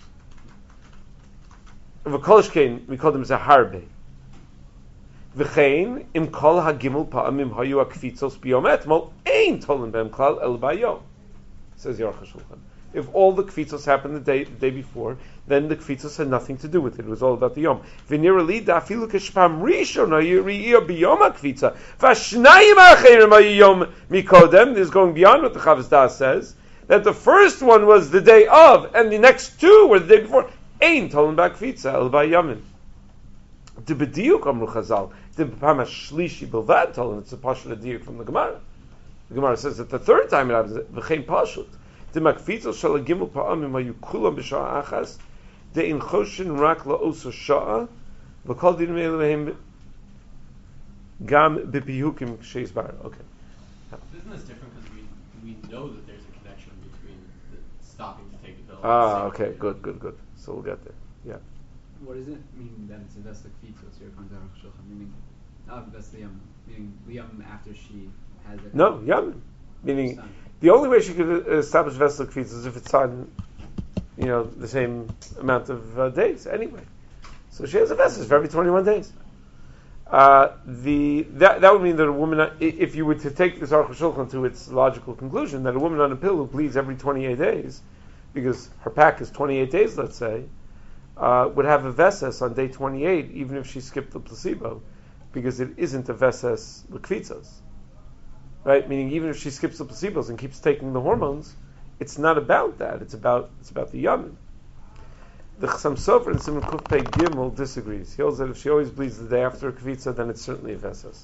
V'kolishkein, we call them zaharbe. V'chein, im kol ha'gimel pa'amim hayu ha'kfitzos b'yom etmol, ein tolim b'em klal el ba'yom. Says Aruch HaShulchan. If all the kfitzos happened the day before, then the kfitzos had nothing to do with it. It was all about the yom. V'nirali da'afilu k'shpam rishon ha'yiriyah b'yom ha'kfitza. V'ashnayim ha'acherim ha'yom mikodem. This is going beyond what the Chavos Da'as says. That the first one was the day of, and the next two were the day before. Ein tolim ba'kfitza el ba'yomin. The b'diuk amru chazal. The b'pam ha'shlishi bilvad tolim. It's a pashut diuk from the Gemara. The Gemara says that the third time it happens, v'chein pashut. The makfitzos shel ha'gimel pa'amim hayu kulam b'sha'a achas. The in choshen rak la'osa sha'a. V'kol din me'elehem gam b'piyukim sheis bar. Okay. Isn't this different because we know that there's a connection between the stopping to take the pill? Okay, good. So we'll get there. Yeah. What does it mean then to invest the kfitzos? You're going to Aruch HaShulchan, meaning not invest the yom, meaning liyam after she has it. No, yom. Meaning the only way she could establish vessel kfitz is if it's on, the same amount of days anyway. So she has a vessel for every 21 days. That would mean that a woman, if you were to take this Aruch HaShulchan to its logical conclusion, that a woman on a pill who bleeds every 28 days, because her pack is 28 days, let's say, would have a veses on day 28, even if she skipped the placebo, because it isn't a veses l'kfitzos. Right? Meaning even if she skips the placebos and keeps taking the hormones, it's not about that. It's about the yamin. The Chassam Sofer in Simon Kuf Pei Gimel disagrees. He holds that if she always bleeds the day after a kvitza, then it's certainly a veses.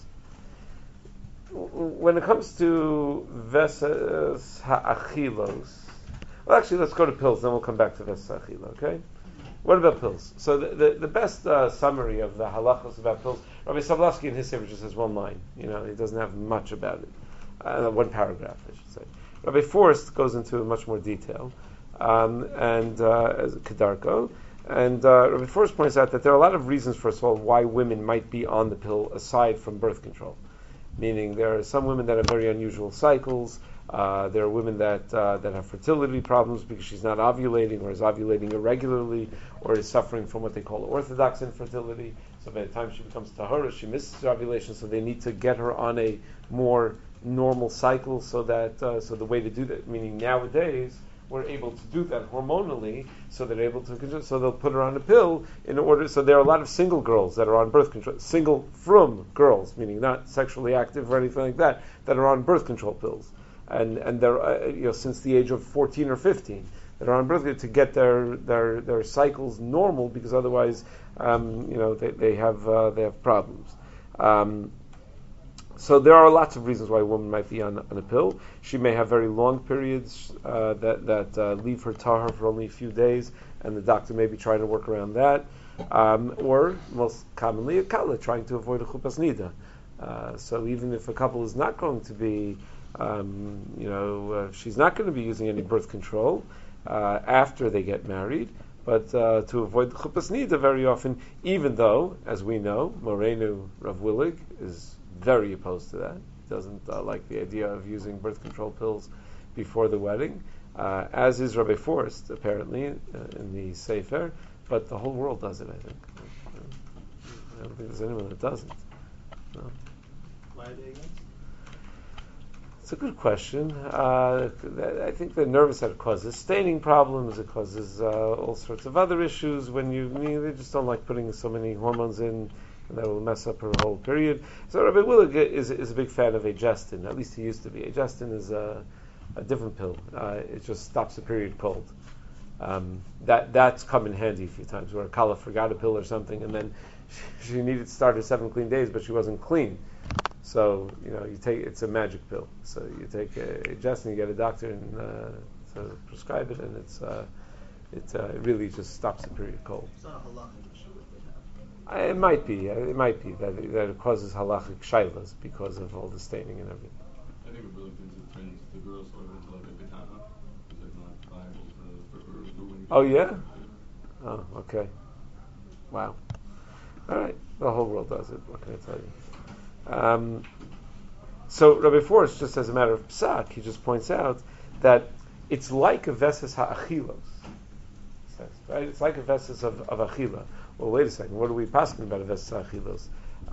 When it comes to veses ha'achilos, well, actually, let's go to pills, then we'll come back to veses ha'achila, okay? What about pills? So the best summary of the halachos about pills, Rabbi Sablavsky in his Sefer just has one line. He doesn't have much about it. One paragraph, I should say. Rabbi Forrest goes into much more detail, as Kedarko. And Rabbi Forrest points out that there are a lot of reasons, first of all, why women might be on the pill aside from birth control. Meaning there are some women that have very unusual cycles. There are women that have fertility problems because she's not ovulating or is ovulating irregularly or is suffering from what they call orthodox infertility. So by the time she becomes tahara, she misses her ovulation, so they need to get her on a more normal cycle so that so the way to do that, meaning nowadays we're able to do that hormonally, so they're able to, so they'll put her on a pill in order, so there are a lot of single girls that are on birth control, single from girls, meaning not sexually active or anything like that are on birth control pills. And they're since the age of 14 or 15 that are on birth control to get their cycles normal, because otherwise they have problems. So there are lots of reasons why a woman might be on a pill. She may have very long periods that leave her tahar for only a few days, and the doctor may be trying to work around that. Or most commonly a kala trying to avoid a chupas nida. So even if a couple is not going to be she's not going to be using any birth control after they get married, but to avoid the chupas nida very often, even though, as we know, Morenu Rav Willig is very opposed to that. He doesn't like the idea of using birth control pills before the wedding, as is Rabbi Forrest, apparently, in the Sefer, but the whole world does it, I think. I don't think there's anyone that doesn't. No. Why are they against? It's a good question. I think they're nervous that it causes staining problems, it causes all sorts of other issues when they just don't like putting so many hormones in, and that will mess up her whole period. So Rabbi Willig is a big fan of agestin. At least he used to be. Agestin is a different pill. It just stops the period cold. That's come in handy a few times, where a kala forgot a pill or something, and then she needed to start her 7 clean days, but she wasn't clean. So you take, it's a magic pill. So you take agestin, you get a doctor and to prescribe it, and it really just stops the period cold. It's not a halachic issue that they have. It might be that it causes halachic shaylas because of all the staining and everything. I think it really turns the girls sort of into like a katana, because they're not viable for women. Oh yeah? Oh, okay. Wow. All right. The whole world does it. What can I tell you? So Rabbi Forrest, just as a matter of psak, he just points out that it's like a veses ha'achilos. Right? It's like a veses of achila. Well, wait a second. What are we passing about a veses ha'achilos?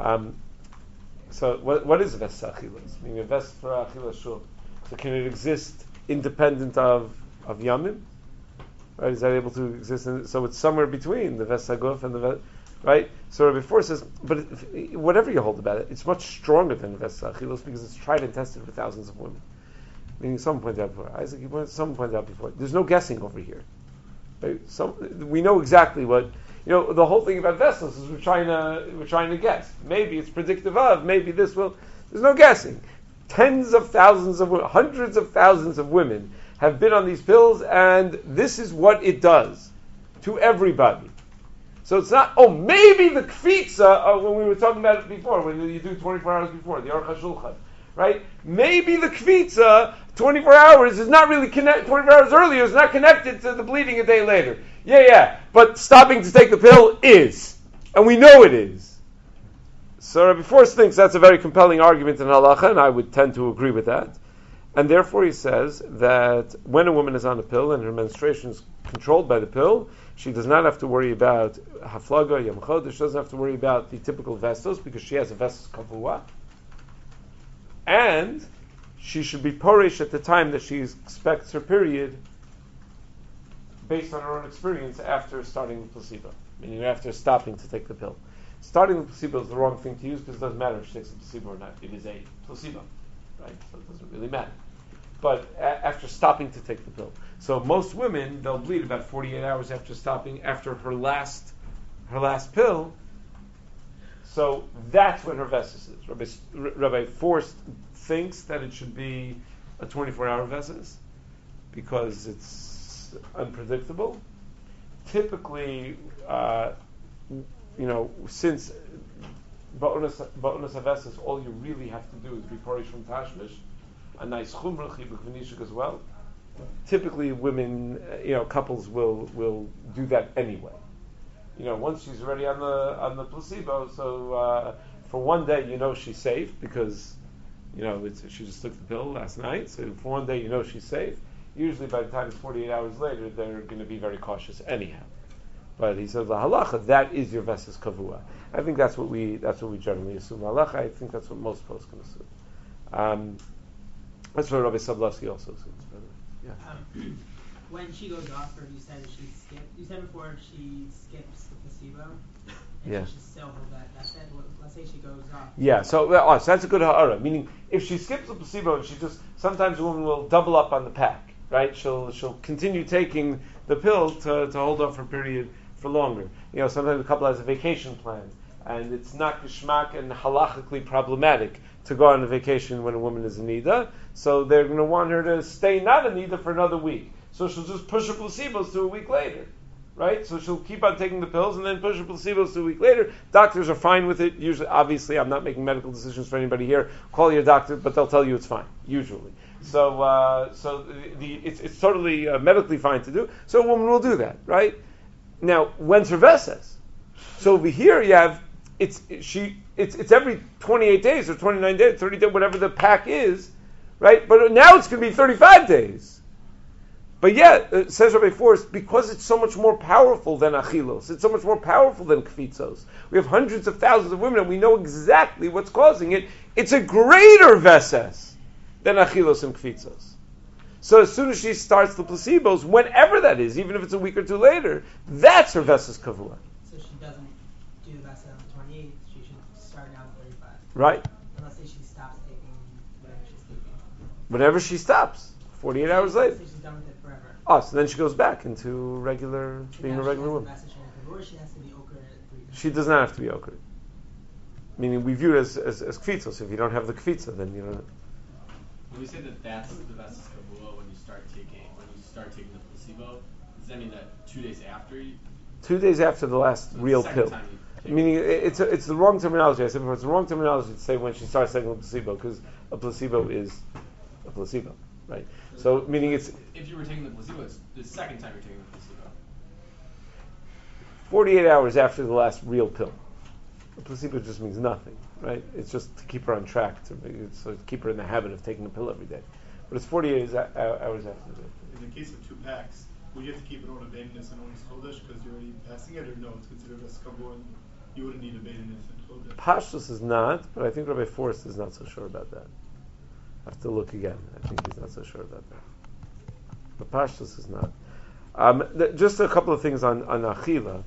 So what is a veses ha'achilos? I mean, a veses for achilas shul. So can it exist independent of yamim? Right? Is that able to exist? So it's somewhere between the veses ha'guf and the veses. Right? So Rabbi Forrest says, but whatever you hold about it, it's much stronger than the veses ha'achilos because it's tried and tested with thousands of women. Meaning, someone pointed out before. Isaac, someone pointed out before. There's no guessing over here. Right? We know exactly what. The whole thing about vessels is we're trying to guess. Maybe it's predictive of. Maybe this will. There's no guessing. Tens of thousands of women, hundreds of thousands of women have been on these pills, and this is what it does to everybody. So it's not, maybe the kfitza, when we were talking about it before, when you do 24 hours before, the Aruch HaShulchan, right? Maybe the kfitza, 24 hours, is not really 24 hours earlier, is not connected to the bleeding a day later. Yeah, but stopping to take the pill is. And we know it is. So Rabbi Forrest thinks that's a very compelling argument in halacha, and I would tend to agree with that. And therefore he says that when a woman is on a pill and her menstruation is controlled by the pill, she does not have to worry about haflaga, yom chodesh, she doesn't have to worry about the typical vestos because she has a vestos kavua. And she should be porish at the time that she expects her period based on her own experience after starting the placebo, meaning after stopping to take the pill. Starting the placebo is the wrong thing to use because it doesn't matter if she takes a placebo or not. It is a placebo, right? So it doesn't really matter. But after stopping to take the pill. So most women, they'll bleed about 48 hours after stopping, after her last pill. So that's when her vessus is. Rabbi Forrest thinks that it should be a 24-hour vessus because it's unpredictable. Typically, since ba'onas havesis, all you really have to do is be porish from tashmish, a nice chumrah chibuk v'nishuk as well. Typically, women, couples will do that anyway. Once she's already on the placebo, so for one day, she's safe because, she just took the pill last night. So for one day, she's safe. Usually, by the time it's 48 hours later, they're going to be very cautious anyhow. But he says the halacha, that is your veses kavua. I think that's what we generally assume. Halacha, I think that's what most folks can assume. That's what Rabbi Sablovsky also assumes. Yeah. When she goes off, or you said you said before she skips the placebo, and yeah. she should still hold that. That's it. Let's say she goes off. Yeah, so that's a good ha'ara. Meaning, if she skips the placebo, and sometimes a woman will double up on the pack, right? She'll continue taking the pill to hold off her period for longer. Sometimes a couple has a vacation plan, and it's not geschmack and halachically problematic to go on a vacation when a woman is in nida. So they're going to want her to stay not in nida for another week. So she'll just push her placebos to a week later, right? So she'll keep on taking the pills and then push her placebos to a week later. Doctors are fine with it. Usually, obviously, I'm not making medical decisions for anybody here. Call your doctor, but they'll tell you it's fine, usually. So it's totally medically fine to do. So a woman will do that, right? Now, when's her veses? So over here you have it's every 28 days or 29 days, 30 days, whatever the pack is, right? But now it's going to be 35 days. But says Rabbi Forrest, because it's so much more powerful than achilos, it's so much more powerful than kfitzos. We have hundreds of thousands of women, and we know exactly what's causing it. It's a greater veses than achilos and kfitzos. So as soon as she starts the placebos, whenever that is, even if it's a week or two later, that's her veses kavua. So she doesn't do the veses on the 28th. She should start now on 35. Right. Unless she stops taking whatever she's taking. Whenever she stops, 48 hours later. So she's done with it forever. So then she goes back into being a regular woman. Or she has to be okra at 3 days. She does not have to be okra. Meaning we view it as kfitza. So if you don't have the kfitza, then you don't. When we say that that's the veses kavua when you start taking the placebo, does that mean that 2 days after 2 days after the last real pill. Meaning it's the wrong terminology. I said before, it's the wrong terminology to say when she starts taking a placebo, because a placebo is a placebo, right? So meaning it's... If you were taking the placebo, it's the second time you're taking the placebo. 48 hours after the last real pill. The placebo just means nothing, right? It's just to keep her on track, so to keep her in the habit of taking a pill every day. But it's 48 hours after that. In the case of 2 packs, would you have to keep it on a Baininus and on Chodesh because you're already passing it, or no, it's considered as Kabul and you wouldn't need a Baininus and Chodesh? Pashtus is not, but I think Rabbi Forrest is not so sure about that. I have to look again. I think he's not so sure about that. But Pashtus is not. Just a couple of things on Achila.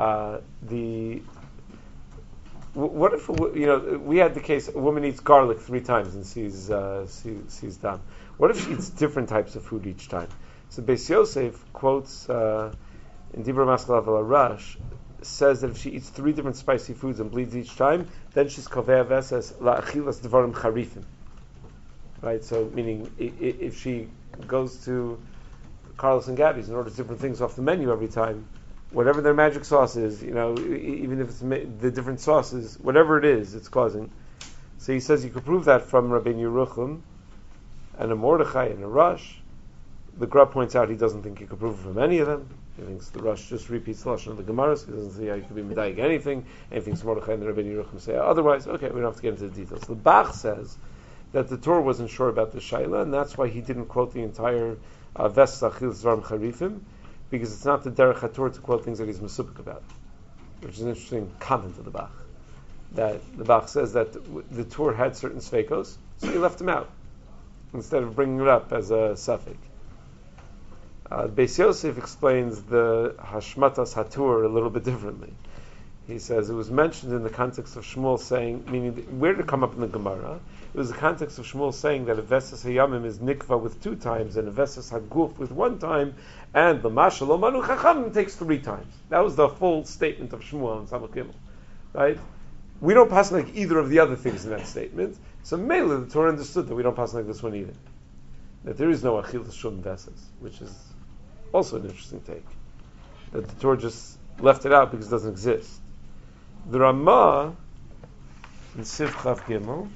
What if we had the case a woman eats garlic 3 times and sees dam. What if she eats different types of food each time? So Beis Yosef quotes in Dibra Maskal Rash says that if she eats 3 different spicy foods and bleeds each time, then she's kaveh veses la'achilas devarim charifim. Right. So meaning if she goes to Carlos and Gabby's and orders different things off the menu every time, whatever their magic sauce is, even if it's the different sauces, whatever it is, it's causing. So he says you could prove that from Rabbeinu Yerucham and a Mordechai and a Rush. The Gra points out he doesn't think you could prove it from any of them. He thinks the Rush just repeats the Lashon of the Gemara, so he doesn't see how you could be medayik anything. And he thinks Mordechai and the Rabbeinu Yerucham say otherwise. Okay, we don't have to get into the details. The Bach says that the Torah wasn't sure about the Shaila, and that's why he didn't quote the entire Ves Achil Zvarim Charifim, because it's not the Derech HaTorah to quote things that he's mesupik about, which is an interesting comment of the Bach. That the Bach says that the Torah had certain sveikos, so he left them out instead of bringing it up as a suffix. Beis Yosef explains the Hashmatas HaTorah a little bit differently. He says it was mentioned in the context of Shmuel saying, meaning where did it come up in the Gemara? It was the context of Shmuel saying that a Vesas Hayamim is Nikva with 2 times and a Vesas Haguf with 1 time, and the Mashal Omanu Chachamim takes 3 times. That was the full statement of Shmuel and Samach Gimel. Right? We don't pass like either of the other things in that statement. So mainly the Torah understood that we don't pass like this one either. That there is no Achil Shum Vesas, which is also an interesting take. That the Torah just left it out because it doesn't exist. The Ramah in Siv Chav Gimel,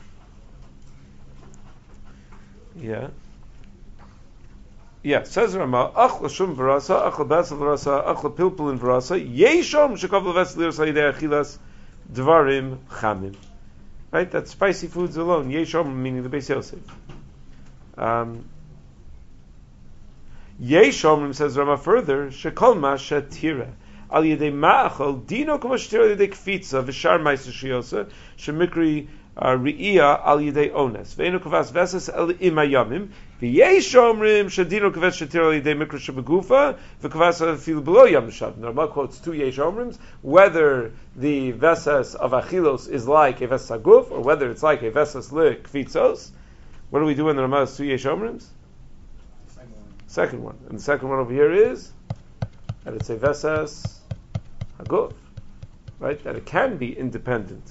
says Ramah, Ach l'shum v'rasa, Ach l'basel v'rasa, Ach l'pilpulin v'rasa, Yeshom shekav l'ves liros ha'idei achilas dvarim chamim. Right, that's spicy foods alone. Yeshom meaning the Beis Yosef. Yeshom says Ramah further, Shekol ma shetira. Al yedei ma'achol dino kama shetira al yedei kfitza v'shar ma'aser shiyosa shemikri Ri'iyah al yidei ones. Ve'enu kavas vesas el imayamim. V'yesh omrim shadino kavas shatir al yidei mikra shebegufa v'kavas afil below yam shab. Rama quotes 2 yesh omrims, whether the vesas of achilos is like a vesas aguf, or whether it's like a vesas le kvitzos. What do we do in the Rama's 2 yesh omrims? Second one. And the second one over here is that it's a vesas aguf. Right? That it can be independent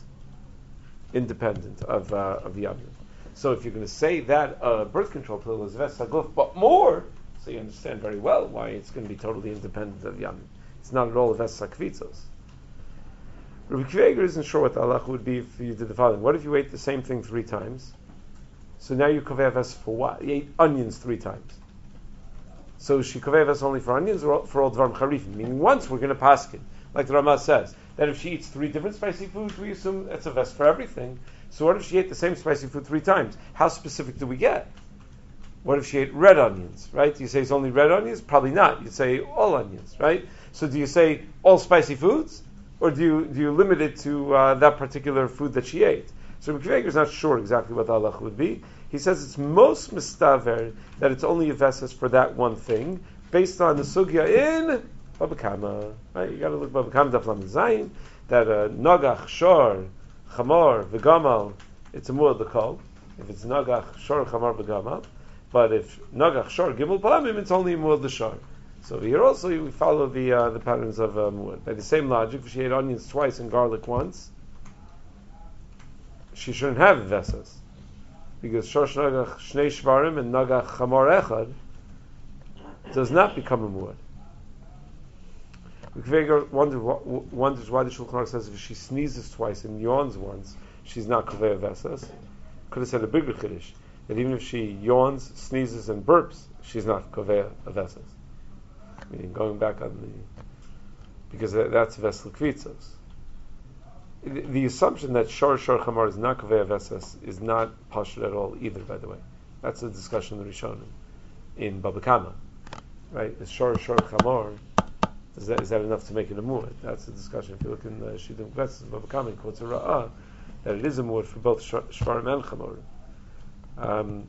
of Yamim. So if you're going to say that birth control pill is Ves Haguf, but more, so you understand very well why it's going to be totally independent of Yamim. It's not at all a Ves Hakvitzos. Rabbi Kveger isn't sure what the halacha would be if you did the following. What if you ate the same thing 3 times? So now you kaveh Ves for what? You ate onions 3 times. So she kaveh Ves only for onions or for all Dvarim Charifim? Meaning once we're going to paskin, like the Ramah says, that if she eats 3 different spicy foods, we assume that's a vest for everything. So what if she ate the same spicy food 3 times? How specific do we get? What if she ate red onions, right? Do you say it's only red onions? Probably not. You say all onions, right? So do you say all spicy foods? Or do you limit it to that particular food that she ate? So Rabbi is not sure exactly what the halach would be. He says it's most mistaver that it's only a vesas for that one thing, based on the sugya in Baba Kama, right? You got to look Baba Kama Daf Lamed Zayin, that Nagach, Shor, Chamor, V'gamal, it's a muad l'kol. If it's Nagach, Shor, Chamor, V'gamal, but if Nagach, Shor, Gimel, Palamim, it's only muad l'shor. So here also we follow the patterns of muad. By the same logic, if she ate onions twice and garlic once, she shouldn't have vesas, because Shor, Nagach, Shnei Shvarim, and Nagach, Chamor, Echad does not become a muad. Kveger wonders why the Shulchan Aruch says if she sneezes twice and yawns once, she's not Kaveh Vesas. Could have said a bigger Kiddush, that even if she yawns, sneezes, and burps, she's not Kaveh Vesas. Meaning, going back on because that's Vesel Kvitzos. The assumption that Shor Chamor is not Kaveh Vesas is not Pashut at all either, by the way. That's a discussion in the Rishonim in Baba Kama. Right? Is Shor Chamor, is that enough to make it a muad? That's a discussion. If you look in the Shidim Kvetz, Baba Kama quotes a Ra'ah that it is a muad for both Shvarim and Chamor.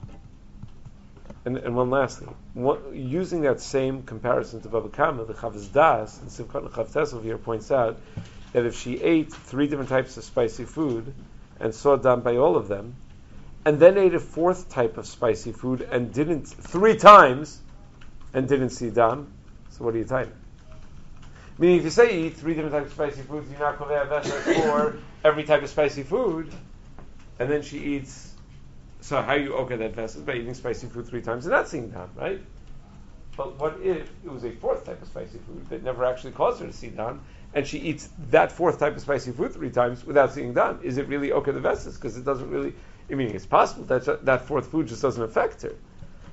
And one lastly, using that same comparison to Baba Kama, the Chavaz Das and Simchat Chav Tesel here points out that if she ate 3 different types of spicy food and saw dam by all of them, and then ate a 4th type of spicy food and didn't 3 times and didn't see dam, so what are you tying? Meaning, if you say you eat 3 different types of spicy foods, you're not kovei avesha for every type of spicy food, and then she eats. So how you okay that vessel by eating spicy food 3 times and not seeing dam, right? But what if it was a 4th type of spicy food that never actually caused her to see dam, and she eats that 4th type of spicy food 3 times without seeing dam? Is it really okay the vesses? Because it doesn't really. I mean, it's possible that 4th food just doesn't affect her.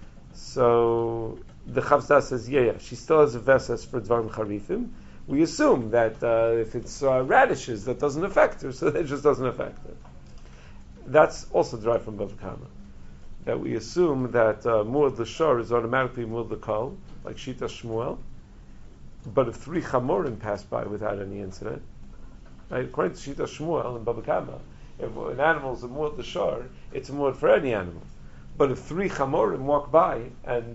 So the Chavzah says, yeah, she still has a vesses for dvarim charifim. We assume that if it's radishes, that doesn't affect her, so that just doesn't affect her. That's also derived from Bava Kama. That we assume that muad l'shor is automatically muad l'kol, like Shita Shmuel. But if 3 chamorim pass by without any incident, right? According to Shita Shmuel and Bava Kama, if an animal is a muad l'shor, it's a muad for any animal. But if 3 chamorim walk by and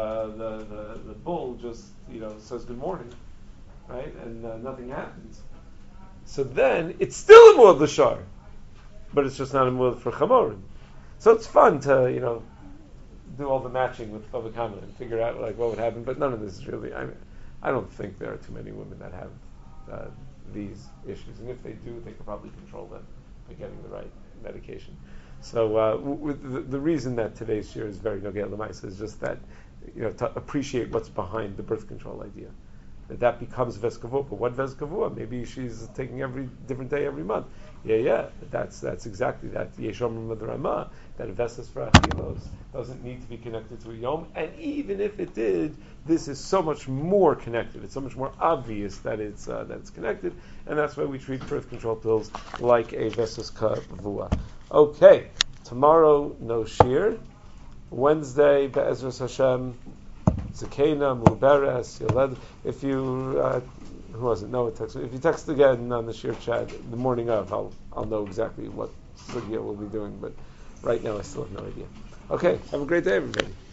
the bull just says good morning, right, and nothing happens, so then it's still a muad l'shor, but it's just not a muad for chamorim. So it's fun to do all the matching with Bava Kama and figure out like what would happen. But none of this is really. I don't think there are too many women that have these issues, and if they do, they could probably control them by getting the right medication. So with the reason that today's shir is very nogei l'maisa is just that to appreciate what's behind the birth control idea. That becomes Veskavua. But what Veskavua? Maybe she's taking every different day every month. Yeah. That's exactly that. Yeshom Madrama, that Vesas for Achilos doesn't need to be connected to a Yom. And even if it did, this is so much more connected. It's so much more obvious that it's connected. And that's why we treat birth control pills like a Vesas Kavua. Okay, tomorrow no shir. Wednesday, Be'ezras Hashem, Zakena, Muberes, Yoled. If you, who was it? Noah texted. If you text again on the shir chat the morning of, I'll know exactly what sugya we'll be doing. But right now, I still have no idea. Okay, have a great day, everybody.